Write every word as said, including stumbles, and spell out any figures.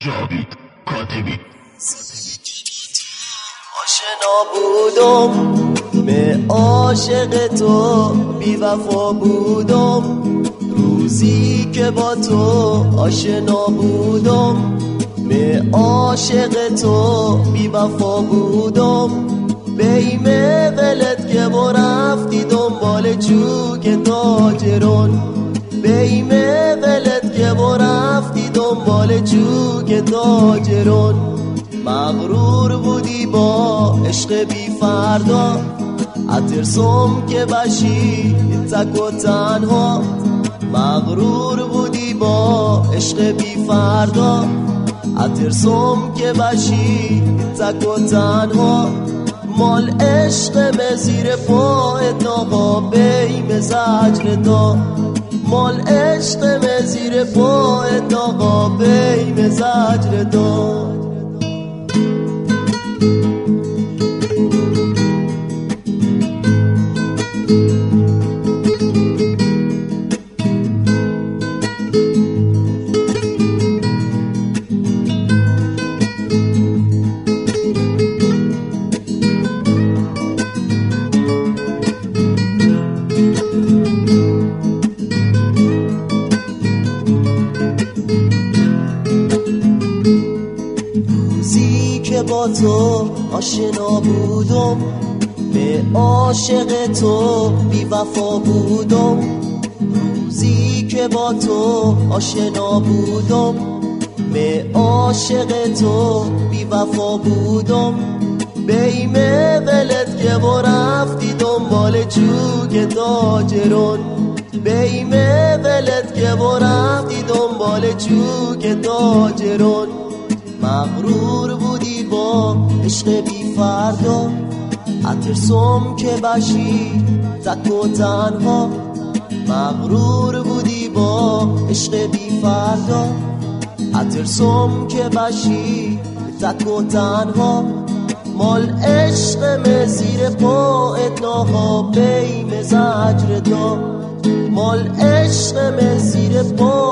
جاوید کاتبی آشنا بودم به عاشق تو، بی وفا بودم روزی که با تو آشنا بودم. به عاشق تو بی وفا بودم، بیمه ولد که با رفتی دنبال چوک تاجران. بیمه ولد که با رفتی دنبال چوک تاجران. مغرور بودی با عشق بی فردا، اترسم که بشی تک و تنها. مغرور بودی با عشق بی فردا، اترسم که بشی تک و تنها. مال عشق مزیر پایت ناقا بیم زجر دا. مال عشق مزیر پایت ناقا بیم زجر دا. با تو آشنا بودم، به عاشق تو بی وفا بودم. روزی که با تو آشنا بودم، به عاشق تو بی وفا بودم. بیمه ولد که با رفتی دنبال چوک تاجران. بیمه ولد که با رفتی دنبال چوک تاجران. مغرور بودی با عشق بی فردا، اترسم که بشی تک و تنها. مغرور بودی با عشق بی فردا، اترسم که بشی تک و تنها. مال عشق مزیر پایت ناها بیم زجر دا. مال عشق مزیر پایت